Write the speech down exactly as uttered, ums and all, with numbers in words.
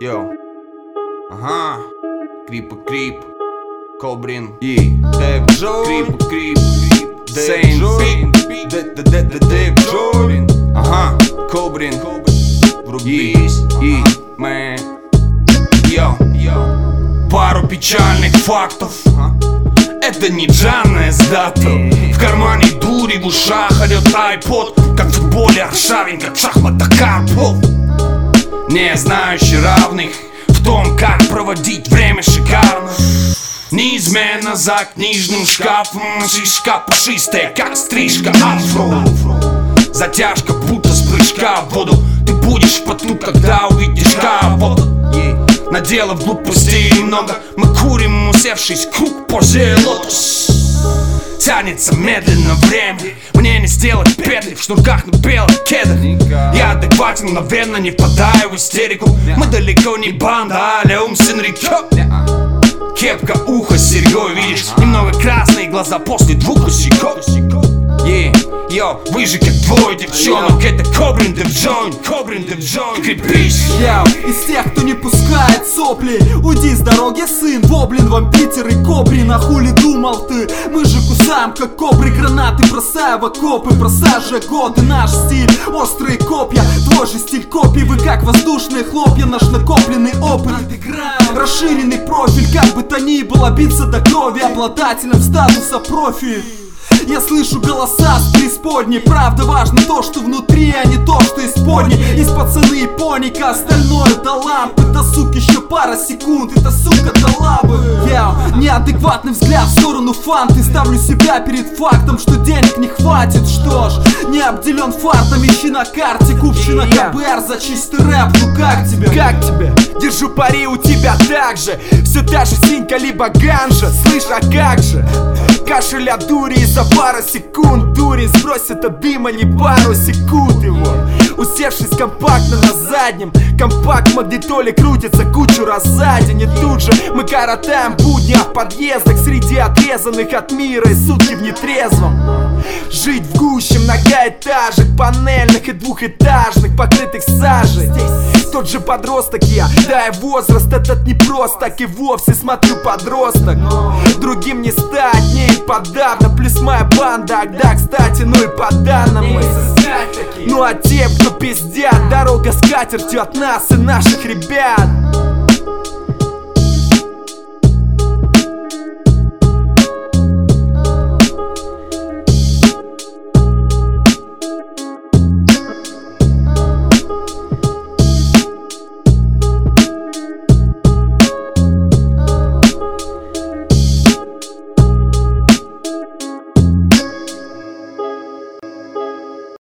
Йоу. Ага. Крипа Крип. Кобрин. И Дэв Джо. Крипа Крип. Сейн Пик. Дэв Джо. Ага. Кобрин. Врубись. И мы. Йоу. Пару печальных фактов. Это не Джанна с дату. В кармане дури, в ушах орёт айпод. Как в футболе Аршавин, как в шахматах Карпов. Не знающий равных в том, как проводить время шикарно. Неизменно за книжным шкафом. Шишка пушистая, как стрижка афро. Затяжка будто с прыжка в воду. Ты будешь в поту, когда увидишь кого-то. Надела в глупостей немного. Мы курим, усевшись круг позе лотос. Тянется медленно время. Мне не сделать петли в шнурках на белых кедах. Я адекватен, мгновенно не впадаю в истерику. Мы далеко не банда, аля ум Сенрикё. Кепка, ухо с серьгой, видишь? Немного красные глаза после двух косяков. Yeah, йо, вы же как двое девчонок. Это Кобрин Дэв Джо, Кобрин Дэв Джо. Крепись. Я из тех, кто не пускает сопли. Уйди с дороги, сын, воблин, вам Питер и Кобрин. А хули думал ты? Мы же кусаем, как кобры, гранаты, бросая в окопы. Бросая же годы, наш стиль, острые копья. Твой же стиль копий, вы как воздушные хлопья. Наш накопленный опыт, расширенный профиль. Как бы то ни было, биться до крови. Обладателем статуса профи. Я слышу голоса с преисподней. Правда, важно то, что внутри, а не то, что исподней. Есть пацаны и поника, остальное до лампы. Да, сука, еще пара секунд, эта сука дала бы. Я неадекватный взгляд в сторону фанты. Ставлю себя перед фактом, что денег не хватит. Что ж, не обделен фартом, ищи на карте. Купщина КБР за чистый рэп. Ну как тебе? Как тебе? Держу пари, у тебя так же. Все та же синька, либо ганжа. Слышь, а как же? Кашель от дури, и за пару секунд дурень сбросит от дыма не пару секунд его. Усевшись компактно на заднем, компакт-магнитоле крутится кучу раз за день. И тут же мы коротаем будни в подъездах среди отрезанных от мира и сутки в нетрезвом. Жить в гуще многоэтажек, панельных и двухэтажных, покрытых сажей. Тот же подросток я, да и возраст этот не прост, так и вовсе смотрю подросток. Другим не стать, не и подавно, плюс моя банда, да, кстати, ну и по данным мы. Ну а тем, кто пиздят, дорога с катертью от нас и наших ребят.